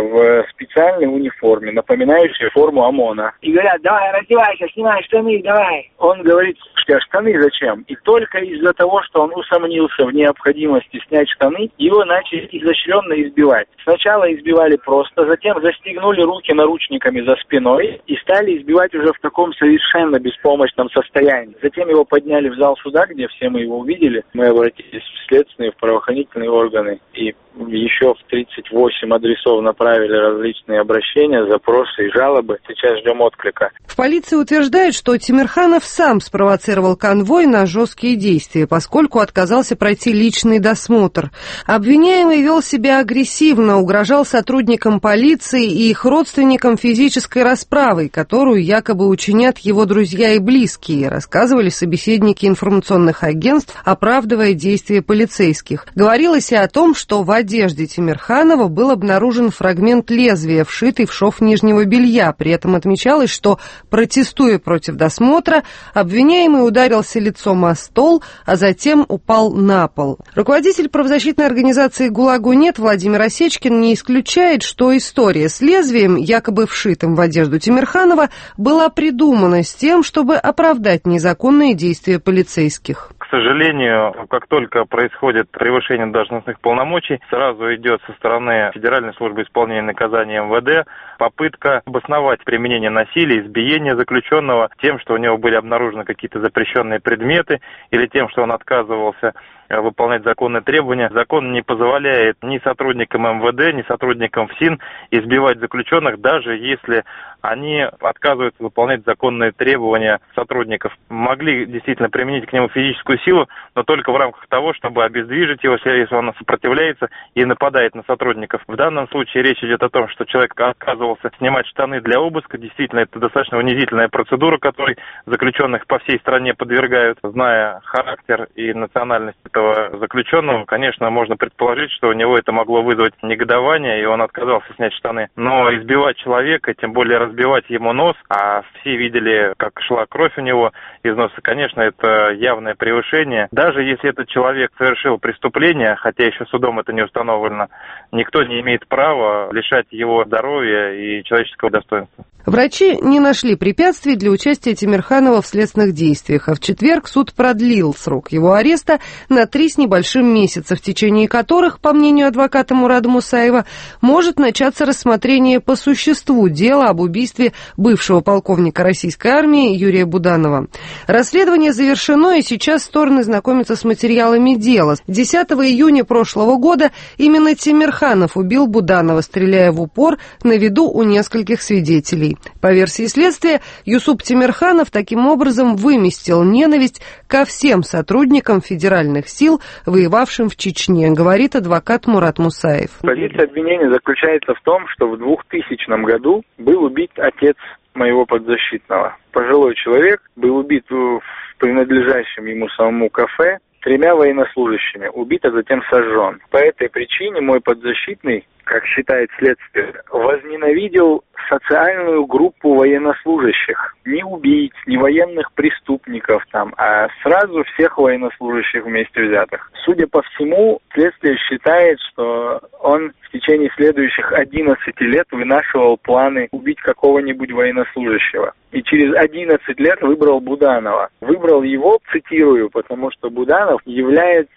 в специальной униформе, напоминающей форму ОМОНа. И говорят: давай, раздевайся, снимай штаны, давай. Он говорит: слушайте, а штаны зачем? И только из-за того, что он усомнился в необходимости снять штаны, его начали изощренно избивать. Сначала избивали просто, затем застегнули руки наручниками за спиной и стали избивать уже в таком совершенно беспомощном состоянии. Затем его подняли в зал суда, где все мы его увидели. Мы обратились в следственные, в правоохранительные органы и еще в тридцать восемь адресов направили различные обращения, запросы и жалобы. Сейчас ждем отклика. В полиции утверждают, что Темирханов сам спровоцировал конвой на жесткие действия, поскольку отказался пройти личный досмотр. Обвиняемый вел себя агрессивно, угрожал сотрудникам полиции и их родственникам физической расправой, которую якобы учинят его друзья и близкие, рассказывали собеседники информационных агентств, оправдывая действия полицейских. Говорилось и о том, что в одежде Темирханова был обнаружен фрагмент лезвия, вшитый в шов нижнего белья. При этом отмечалось, что, протестуя против досмотра, обвиняемый ударился лицом о стол, а затем упал на пол. Руководитель правозащитной организации «ГУЛАГу нет» Владимир Осечкин не исключает, что история с лезвием, якобы вшитым в одежду Темирханова, была придумана с тем, чтобы оправдать незаконные действия полицейских. К сожалению, как только происходит превышение должностных полномочий, сразу идет со стороны Федеральной службы исполнения наказания эм вэ дэ попытка обосновать применение насилия, избиение заключенного тем, что у него были обнаружены какие-то запрещенные предметы, или тем, что он отказывался выполнять законные требования. Закон не позволяет ни сотрудникам эм вэ дэ, ни сотрудникам ФСИН избивать заключенных, даже если они отказываются выполнять законные требования сотрудников. Могли действительно применить к нему физическую силу, но только в рамках того, чтобы обездвижить его, если он сопротивляется и нападает на сотрудников. В данном случае речь идет о том, что человек отказывался снимать штаны для обыска. Действительно, это достаточно унизительная процедура, которой заключенных по всей стране подвергают. Зная характер и национальность этого заключенного, конечно, можно предположить, что у него это могло вызвать негодование, и он отказался снять штаны. Но избивать человека, тем более разбивать ему нос, а все видели, как шла кровь у него из носа, конечно, это явное превышение. Даже если этот человек совершил преступление, хотя еще судом это не установлено, никто не имеет права лишать его здоровья и человеческого достоинства. Врачи не нашли препятствий для участия Темирханова в следственных действиях, а в четверг суд продлил срок его ареста на три с небольшим месяца, в течение которых, по мнению адвоката Мурада Мусаева, может начаться рассмотрение по существу дела об убийстве бывшего полковника российской армии Юрия Буданова. Расследование завершено, и сейчас стороны знакомятся с материалами дела. десятого июня прошлого года именно Темирханов убил Буданова, стреляя в упор на виду у нескольких свидетелей. По версии следствия, Юсуп Темирханов таким образом выместил ненависть ко всем сотрудникам федеральных сил, воевавшим в Чечне, говорит адвокат Мурат Мусаев. Позиция обвинения заключается в том, что в двухтысячном году был убит отец моего подзащитного. Пожилой человек был убит в принадлежащем ему самому кафе тремя военнослужащими, убит, а затем сожжен. По этой причине мой подзащитный, как считает следствие, возненавидел социальную группу военнослужащих. Не убийц, не военных преступников там, а сразу всех военнослужащих вместе взятых. Судя по всему, следствие считает, что он в течение следующих одиннадцати лет вынашивал планы убить какого-нибудь военнослужащего. И через одиннадцать лет выбрал Буданова. Выбрал его, цитирую, потому что Буданов является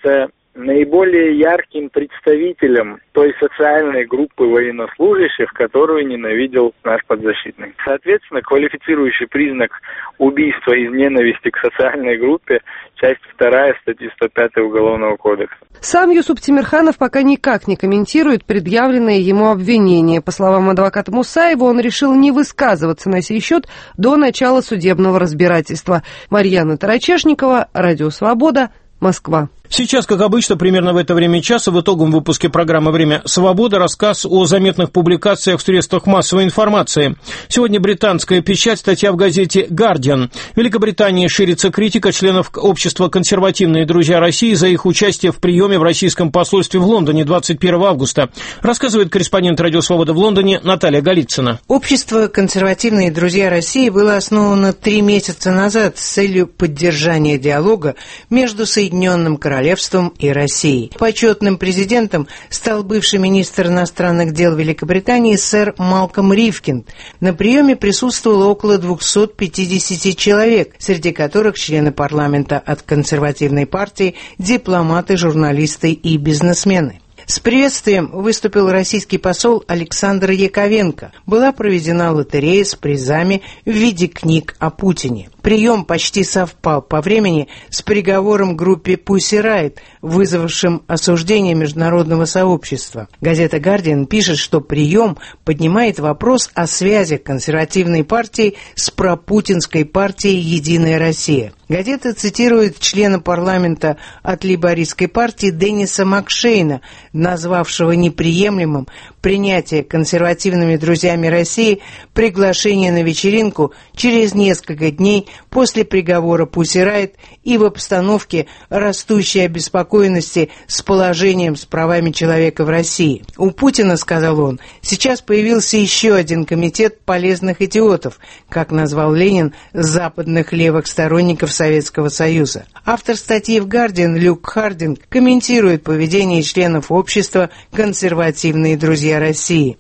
наиболее ярким представителем той социальной группы военнослужащих, которую ненавидел наш подзащитный. Соответственно, квалифицирующий признак убийства из ненависти к социальной группе, часть вторая статьи сто пятой Уголовного кодекса. Сам Юсуп Тимирханов пока никак не комментирует предъявленное ему обвинение. По словам адвоката Мусаева, он решил не высказываться на сей счет до начала судебного разбирательства. Марьяна Тарачешникова, Радио Свобода, Москва. Сейчас, как обычно, примерно в это время часа в итоговом выпуске программы «Время свободы» рассказ о заметных публикациях в средствах массовой информации. Сегодня британская печать, статья в газете «Гардиан». В Великобритании ширится критика членов общества «Консервативные друзья России» за их участие в приеме в российском посольстве в Лондоне двадцать первого августа. Рассказывает корреспондент «Радио Свобода» в Лондоне Наталья Голицына. Общество «Консервативные друзья России» было основано три месяца назад с целью поддержания диалога между Соединенным Королевством Королевством и Россией. Почетным президентом стал бывший министр иностранных дел Великобритании сэр Малком Ривкинд. На приеме присутствовало около двухсот пятидесяти человек, среди которых члены парламента от консервативной партии, дипломаты, журналисты и бизнесмены. С приветствием выступил российский посол Александр Яковенко. Была проведена лотерея с призами в виде книг о Путине. Прием почти совпал по времени с приговором группе Pussy Riot, вызвавшим осуждение международного сообщества. Газета «Гардиан» пишет, что прием поднимает вопрос о связях консервативной партии с пропутинской партией «Единая Россия». Газета цитирует члена парламента от лейбористской партии Денниса Макшейна, назвавшего неприемлемым принятие консервативными друзьями России приглашения на вечеринку через несколько дней после приговора Pussy Riot и в обстановке растущей обеспокоенности с положением с правами человека в России. У Путина, сказал он, сейчас появился еще один комитет полезных идиотов, как назвал Ленин западных левых сторонников Советского Союза. Автор статьи в «Гардиан» Люк Хардинг комментирует поведение членов общества «Консервативные друзья России».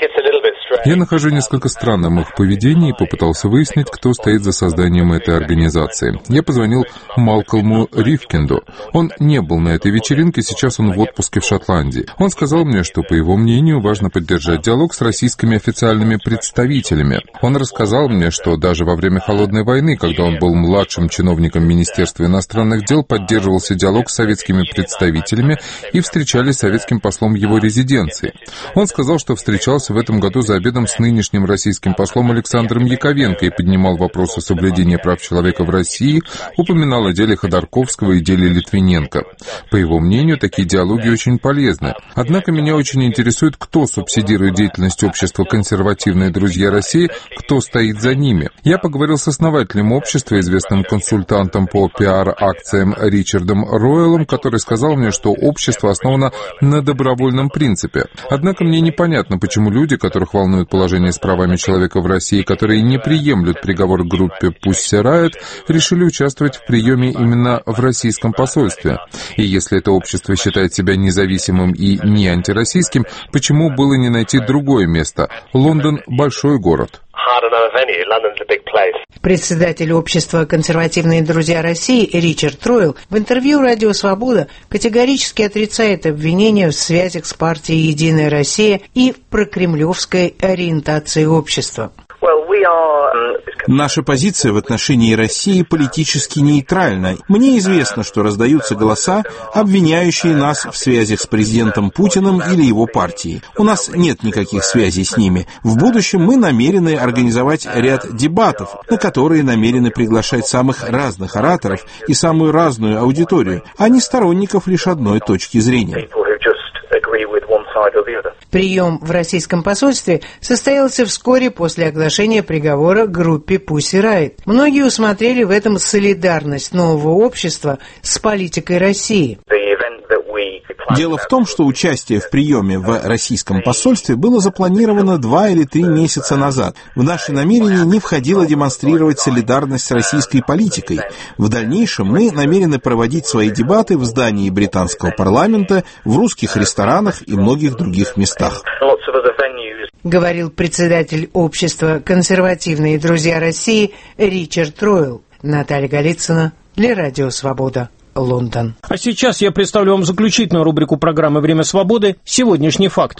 Я нахожу несколько странным их поведение и попытался выяснить, кто стоит за созданием этой организации. Я позвонил Малкольму Ривкинду. Он не был на этой вечеринке, сейчас он в отпуске в Шотландии. Он сказал мне, что, по его мнению, важно поддержать диалог с российскими официальными представителями. Он рассказал мне, что даже во время Холодной войны, когда он был младшим чиновником Министерства иностранных дел, поддерживался диалог с советскими представителями и встречались с советским послом в его резиденции. Он сказал, что встречался в этом году за обедом с нынешним российским послом Александром Яковенко и поднимал вопросы соблюдения прав человека в России, упоминал о деле Ходорковского и деле Литвиненко. По его мнению, такие диалоги очень полезны. Однако меня очень интересует, кто субсидирует деятельность общества «Консервативные друзья России», кто стоит за ними. Я поговорил с основателем общества, известным консультантом по пиар-акциям Ричардом Ройлом, который сказал мне, что общество основано на добровольном принципе. Однако мне непонятно, почему люди, которых волнует положение с правами человека в России, которые не приемлют приговор группе Pussy Riot, решили участвовать в приеме именно в российском посольстве. И если это общество считает себя независимым и не антироссийским, почему было не найти другое место? Лондон – большой город. Председатель общества «Консервативные друзья России» Ричард Ройл в интервью «Радио Свобода» категорически отрицает обвинения в связях с партией «Единая Россия» и в прокремлевской ориентации общества. Наша позиция в отношении России политически нейтральна. Мне известно, что раздаются голоса, обвиняющие нас в связях с президентом Путиным или его партией. У нас нет никаких связей с ними. В будущем мы намерены организовать ряд дебатов, на которые намерены приглашать самых разных ораторов и самую разную аудиторию, а не сторонников лишь одной точки зрения. Прием в российском посольстве состоялся вскоре после оглашения приговора группе Pussy Riot. Многие усмотрели в этом солидарность нового общества с политикой России. Дело в том, что участие в приеме в российском посольстве было запланировано два или три месяца назад. В наши намерения не входило демонстрировать солидарность с российской политикой. В дальнейшем мы намерены проводить свои дебаты в здании британского парламента, в русских ресторанах и многих других местах. Говорил председатель общества «Консервативные друзья России» Ричард Ройл. Наталья Голицына для Радио Свобода. Лондон. А сейчас я представлю вам заключительную рубрику программы «Время свободы» «Сегодняшний факт».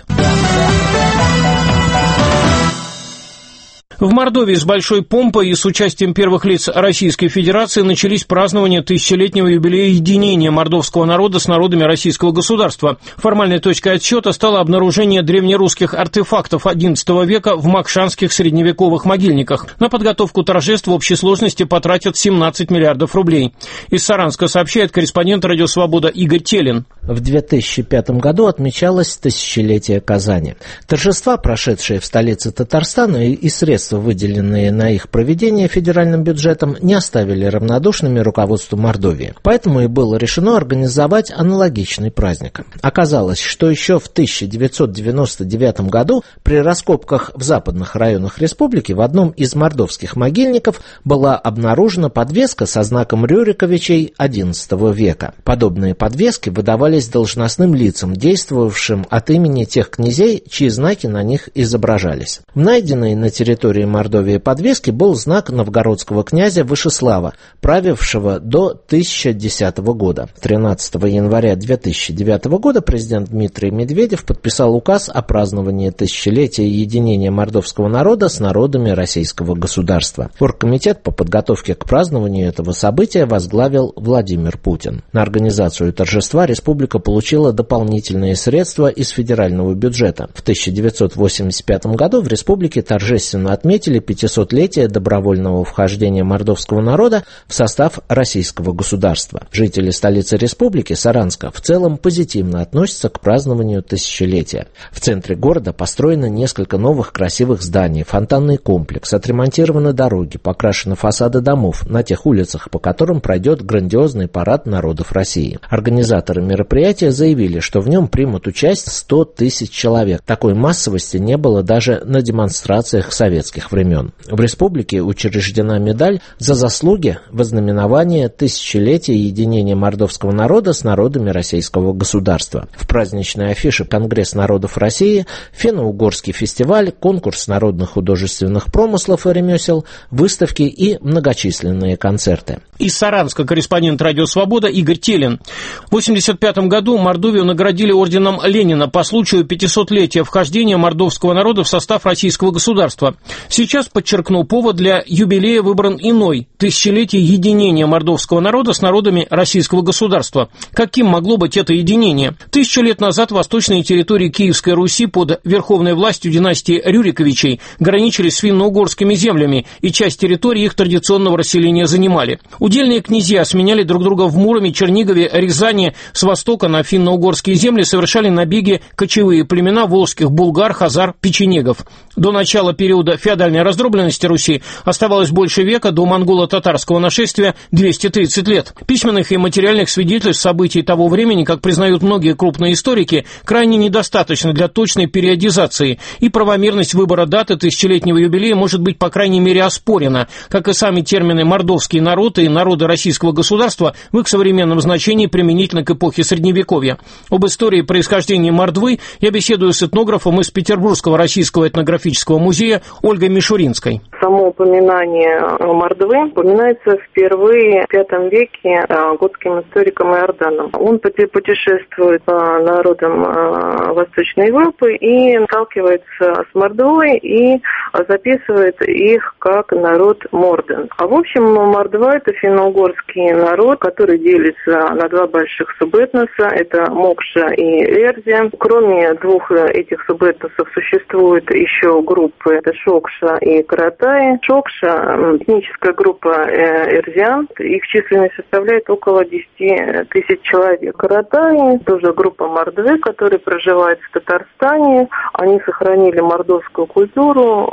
В Мордовии с большой помпой и с участием первых лиц Российской Федерации начались празднования тысячелетнего юбилея единения мордовского народа с народами российского государства. Формальной точкой отсчета стало обнаружение древнерусских артефактов одиннадцатого века в макшанских средневековых могильниках. На подготовку торжеств в общей сложности потратят семнадцать миллиардов рублей. Из Саранска сообщает корреспондент «Радио Свобода» Игорь Телин. В две тысячи пятом году отмечалось тысячелетие Казани. Торжества, прошедшие в столице Татарстана, и средства, выделенные на их проведение федеральным бюджетом, не оставили равнодушными руководству Мордовии. Поэтому и было решено организовать аналогичный праздник. Оказалось, что еще в тысяча девятьсот девяносто девятом году при раскопках в западных районах республики в одном из мордовских могильников была обнаружена подвеска со знаком Рюриковичей одиннадцатого века. Подобные подвески выдавались должностным лицам, действовавшим от имени тех князей, чьи знаки на них изображались. В найденной на территории Мордовии подвески был знак новгородского князя Вышеслава, правившего до тысяча десятого года. тринадцатого января две тысячи девятого года президент Дмитрий Медведев подписал указ о праздновании тысячелетия единения мордовского народа с народами российского государства. Оргкомитет по подготовке к празднованию этого события возглавил Владимир Путин. На организацию торжества республика получила дополнительные средства из федерального бюджета. В тысяча девятьсот восемьдесят пятом году в республике торжественно отметили пятисотлетие добровольного вхождения мордовского народа в состав российского государства. Жители столицы республики, Саранска, в целом позитивно относятся к празднованию тысячелетия. В центре города построено несколько новых красивых зданий, фонтанный комплекс, отремонтированы дороги, покрашены фасады домов на тех улицах, по которым пройдет грандиозный парад народов России. Организаторы мероприятия заявили, что в нем примут участие сто тысяч человек. Такой массовости не было даже на демонстрациях советских времен. В республике учреждена медаль за заслуги в ознаменование тысячелетия единения мордовского народа с народами российского государства. В праздничной афише Конгресс народов России, финно-угорский фестиваль, конкурс народных художественных промыслов и ремесел, выставки и многочисленные концерты. Из Саранска корреспондент «Радио Свобода» Игорь Телин. В восемьдесят пятом году Мордовию наградили орденом Ленина по случаю пятисотлетия вхождения мордовского народа в состав российского государства. Сейчас, подчеркну, повод для юбилея выбран иной – тысячелетие единения мордовского народа с народами российского государства. Каким могло быть это единение? Тысячу лет назад восточные территории Киевской Руси под верховной властью династии Рюриковичей граничили с финно-угорскими землями, и часть территории их традиционного расселения занимали. Удельные князья сменяли друг друга в Муроме, Чернигове, Рязани. С востока на финно-угорские земли совершали набеги кочевые племена волжских булгар, хазар, печенегов. До начала периода феодальной раздробленности Руси оставалось больше века, до монголо-татарского нашествия двести тридцать лет. Письменных и материальных свидетельств событий того времени, как признают многие крупные историки, крайне недостаточно для точной периодизации, и правомерность выбора даты тысячелетнего юбилея может быть по крайней мере оспорена, как и сами термины «мордовский народ» и «народы российского государства» в их современном значении применительно к эпохе Средневековья. Об истории происхождения Мордвы я беседую с этнографом из Петербургского российского этнографического музея Ольгой Мишуринской. Само упоминание Мордвы упоминается впервые в пятом веке готским историком Иорданом. Он путешествует по народам Восточной Европы и сталкивается с Мордвой и записывает их как народ Морден. А в общем, Мордва – это финно-угорский народ, который делится на два больших субэтноса. Это Мокша и Эрзия. Кроме двух этих субэтносов существуют еще группы. Это Шокша и Каратай. Шокша – этническая группа эрзиан. Их численность составляет около десяти тысяч человек. Каратай – тоже группа Мордвы, которые проживают в Татарстане. Они сохранили мордовскую культуру,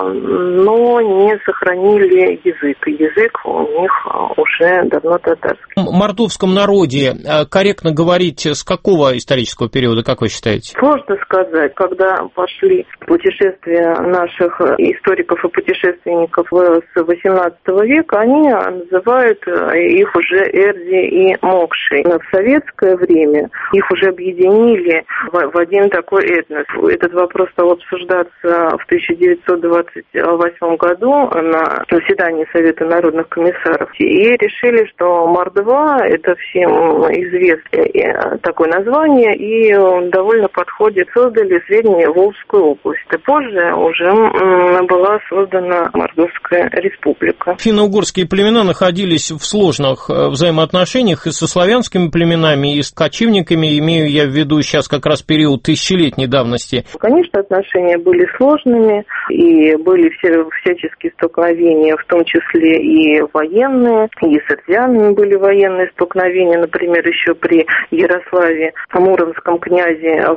но не сохранили язык. Язык у них уже давно татарский. В мордовском народе корректно говорить с какого исторического периода, как вы считаете? Сложно сказать. Когда пошли путешествия наших историков и путешественников с восемнадцатого века, они называют их уже Эрди и Мокшей. В советское время их уже объединили в один такой этнос. Этот вопрос стал обсуждаться в тысяча девятьсот двадцать восьмом году на заседании Совета народных комиссаров. И решили, что Мордва – это всем известное такое название, и довольно подходит. Создали Среднюю Волжскую область. И позже уже была создана Мордовская республика. Финно-угорские племена находились в сложных взаимоотношениях и со славянскими племенами, и с кочевниками, имею я в виду сейчас как раз период тысячелетней давности. Конечно, отношения были сложными, и были все, всяческие столкновения, в том числе и военные, и с эрзянами были военные столкновения, например, еще при Ярославе, Муромском князе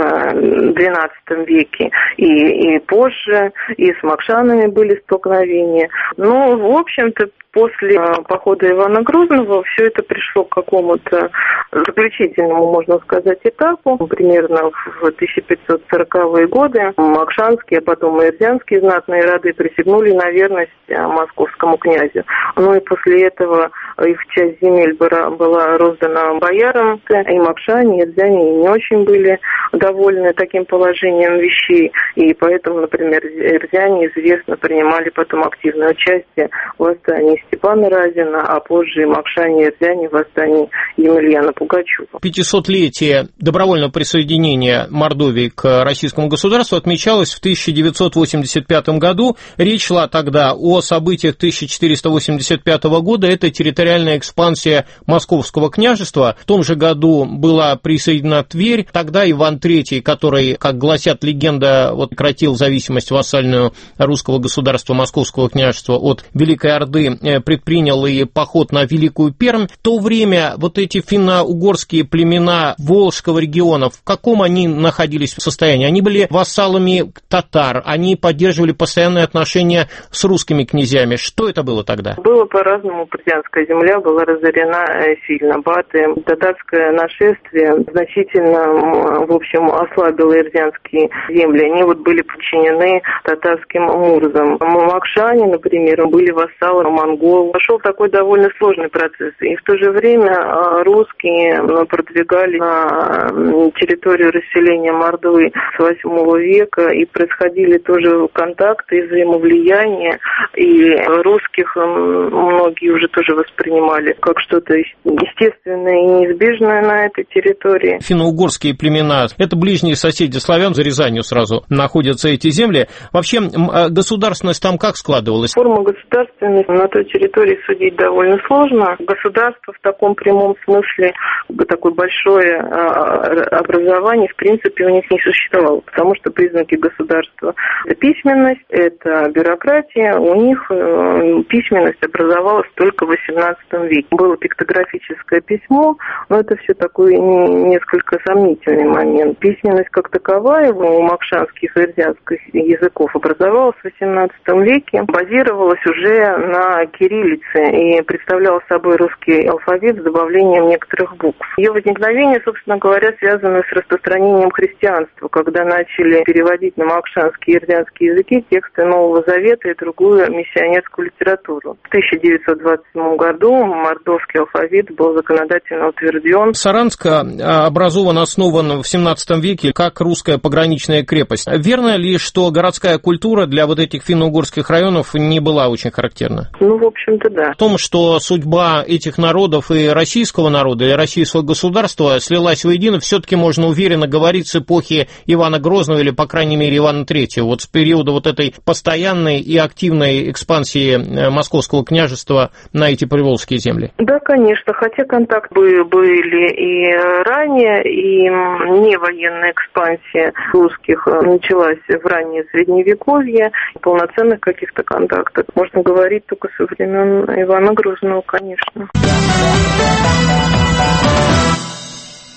в двенадцатом веке, и, и позже, и с макшанами были столкновения. Ну, в общем-то, после похода Ивана Грозного все это пришло к какому-то заключительному, можно сказать, этапу. Примерно в тысяча пятьсот сороковые годы макшанские, а потом и эрзянские знатные роды присягнули на верность московскому князю. Ну и после этого их часть земель была роздана боярам, и макшане, и эрзяне не очень были довольны таким положением вещей, и поэтому, например, эрзяне, известно, принимали потом активное участие в восстании Степана Разина, а позже и макшане и эрзяне в восстании Емельяна Пугачева. пятисотлетие добровольного присоединения Мордовии к российскому государству отмечалось в тысяча девятьсот восемьдесят пятом году. Речь шла тогда о событиях тысяча четыреста восемьдесят пятого года. Это территориальная экспансия Московского княжества. В том же году была присоединена Тверь. Тогда Иван Третий, который, как гласят легенда, вот, прекратил зависимость вассальную русского государства Московского княжества от Великой Орды, предпринял и поход на Великую Пермь. В то время вот эти финно-угорские племена Волжского региона, в каком они находились состоянии? Они были вассалами татар, они поддерживали постоянные отношения с русскими князьями. Что это было тогда? Было по-разному. Партизанская земля была разорена сильно. Баты, татарское нашествие значительно, в общем, ослабило эрзянские земли. Они вот были подчинены татарским мурзам. Макшане, например, были вассалами монгол. Пошел такой довольно сложный процесс. И в то же время русские продвигали на территорию расселения Мордвы с восьмого века, и происходили тоже контакты и взаимовлияния, и русских многие уже тоже воспринимали как что-то естественное и неизбежное на этой территории. Финно-угорские племена – это ближние соседи славян, за Рязанью сразу находятся эти земли. Вообще государственность там как складывалась? Форма государственности на той территории судить довольно сложно. Государство в таком прямом смысле, такое большое образование, в принципе, у них не существовало, потому что признаки государства – это письменность, это бюрократия. У них письменность образовалась только в восемнадцатом веке. Было пиктографическое письмо, но это все такой несколько сомнительный момент. Письменность как таковая у макшанских и эрзянских языков образовалась в восемнадцатом веке, базировалась уже на кириллице и представляла собой русский алфавит с добавлением некоторых букв. Ее возникновение, собственно говоря, связано с распространением христианства, когда начали переводить на макшанские и эрзянские языки тексты Нового Завета и другую миссионерскую литературу. В тысяча девятьсот двадцать седьмом году мордовский алфавит был законодательно утвержден. Саранск образован, основан в семнадцатом веке как русская пограничная крепость. Верно ли, что городская культура для вот этих финно-угорских районов не была очень характерна? Ну, в общем-то, да. В том, что судьба этих народов и российского народа, и российского государства слилась воедино, все-таки можно уверенно говорить с эпохи Ивана Грозного или, по крайней мере, Ивана Третьего, вот с периода вот этой постоянной и активной экспансии Московского княжества на эти приволжские земли. Да, конечно, хотя контакты были и ранее, и не военная экспансия русских началась в раннее Средневековье, полноценных каких-то контактов можно говорить только со времен Ивана Грозного, конечно.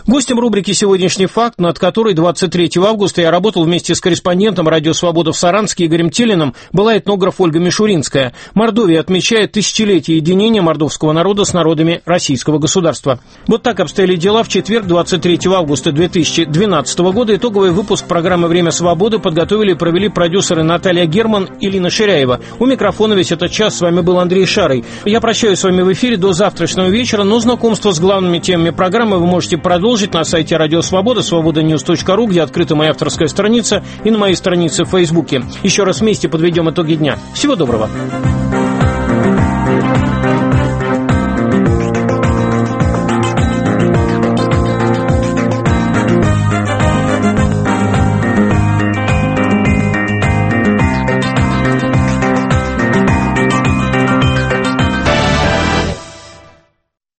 Гостем рубрики «Сегодняшний факт», над которой двадцать третьего августа я работал вместе с корреспондентом «Радио Свобода» в Саранске Игорем Телиным, была этнограф Ольга Мишуринская. Мордовия отмечает тысячелетие единения мордовского народа с народами российского государства. Вот так обстояли дела в четверг, двадцать третьего августа две тысячи двенадцатого года. Итоговый выпуск программы «Время свободы» подготовили и провели продюсеры Наталья Герман и Лина Ширяева. У микрофона весь этот час с вами был Андрей Шарый. Я прощаюсь с вами в эфире до завтрашнего вечера, но знакомство с главными темами программы вы можете продолжить на сайте Радио Свобода, свобода ньюс точка ру, где открыта моя авторская страница, и на моей странице в Фейсбуке. Еще раз вместе подведем итоги дня. Всего доброго.